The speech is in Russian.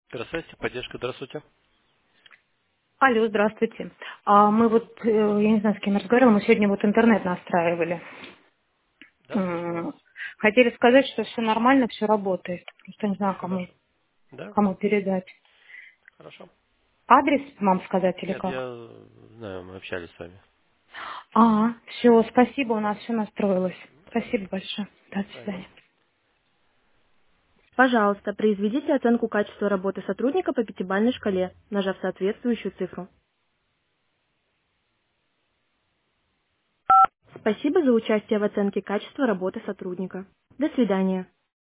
Здравствуйте, поддержка, здравствуйте. Алло, здравствуйте. Мы вот, я не знаю, с кем я разговаривала, мы сегодня вот интернет настраивали. Да, слушаю вас. Хотели сказать, что все нормально, все работает. Просто не знаю, кому, Хорошо. Да, кому передать. хорошо. Адрес вам сказать или Нет, как? я знаю, мы общались с вами. Все, спасибо, у нас все настроилось. Спасибо Хорошо. большое. До Ага. свидания. Пожалуйста, произведите оценку качества работы сотрудника по пятибалльной шкале, нажав соответствующую цифру. Спасибо за участие в оценке качества работы сотрудника. До свидания.